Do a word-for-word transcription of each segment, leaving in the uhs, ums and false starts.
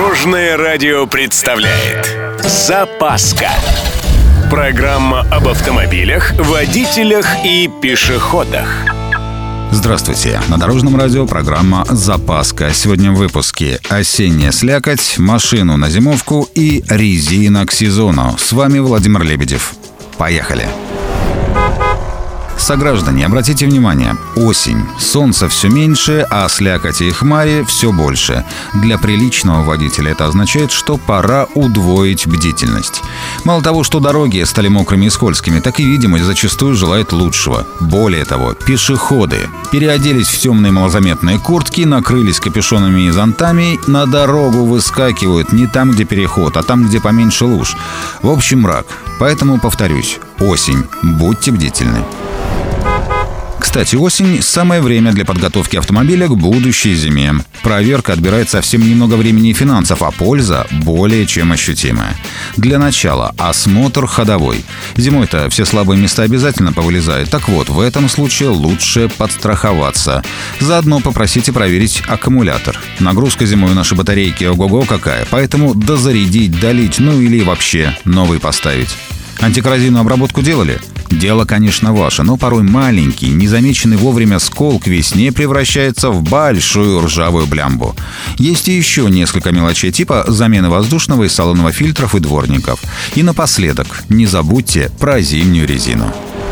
Дорожное радио представляет «Запаска». Программа об автомобилях, водителях и пешеходах. Здравствуйте! На Дорожном радио программа «Запаска». Сегодня в выпуске осенняя слякоть, машину на зимовку и резина к сезону. С вами Владимир Лебедев. Поехали! Сограждане, обратите внимание, осень. Солнца все меньше, а слякоти и хмари все больше. Для приличного водителя это означает, что пора удвоить бдительность. Мало того, что дороги стали мокрыми и скользкими, так и видимость зачастую желает лучшего. Более того, пешеходы переоделись в темные малозаметные куртки, накрылись капюшонами и зонтами, на дорогу выскакивают не там, где переход, а там, где поменьше луж. В общем, мрак. Поэтому, повторюсь, осень. Будьте бдительны. Кстати, осень – самое время для подготовки автомобиля к будущей зиме. Проверка отбирает совсем немного времени и финансов, а польза более чем ощутимая. Для начала осмотр ходовой. Зимой-то все слабые места обязательно повылезают. Так вот, в этом случае лучше подстраховаться. Заодно попросите проверить аккумулятор. Нагрузка зимой у нашей батарейки ого-го какая, поэтому дозарядить, долить, ну или вообще новый поставить. Антикоррозийную обработку делали? Дело, конечно, ваше, но порой маленький, незамеченный вовремя скол к весне превращается в большую ржавую блямбу. Есть и еще несколько мелочей типа замены воздушного и салонного фильтров и дворников. И напоследок, не забудьте про зимнюю резину.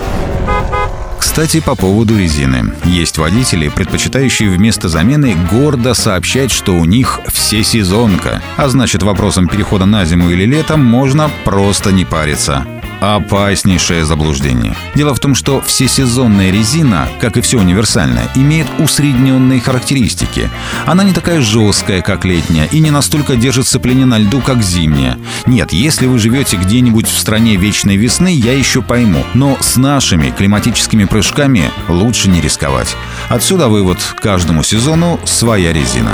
Кстати, по поводу резины. Есть водители, предпочитающие вместо замены гордо сообщать, что у них всесезонка. А значит, вопросом перехода на зиму или лето можно просто не париться. Опаснейшее заблуждение. Дело в том, что всесезонная резина, как и все универсальное, имеет усредненные характеристики. Она не такая жесткая, как летняя, и не настолько держит сцепление на льду, как зимняя. Нет, если вы живете где-нибудь в стране вечной весны, я еще пойму. Но с нашими климатическими прыжками лучше не рисковать. Отсюда вывод: каждому сезону своя резина.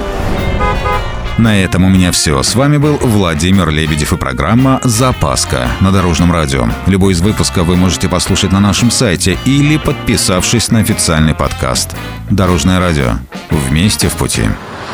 На этом у меня все. С вами был Владимир Лебедев и программа «Запаска» на Дорожном радио. Любой из выпусков вы можете послушать на нашем сайте или подписавшись на официальный подкаст. Дорожное радио. Вместе в пути.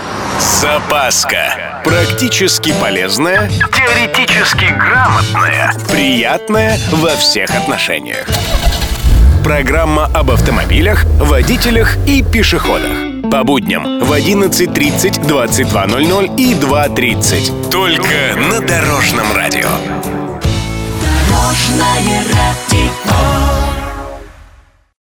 «Запаска». Практически полезная, теоретически грамотная, приятная во всех отношениях. Программа об автомобилях, водителях и пешеходах. По будням в одиннадцать тридцать, двадцать два ноль ноль и два тридцать. Только на Дорожном радио. Дорожное радио.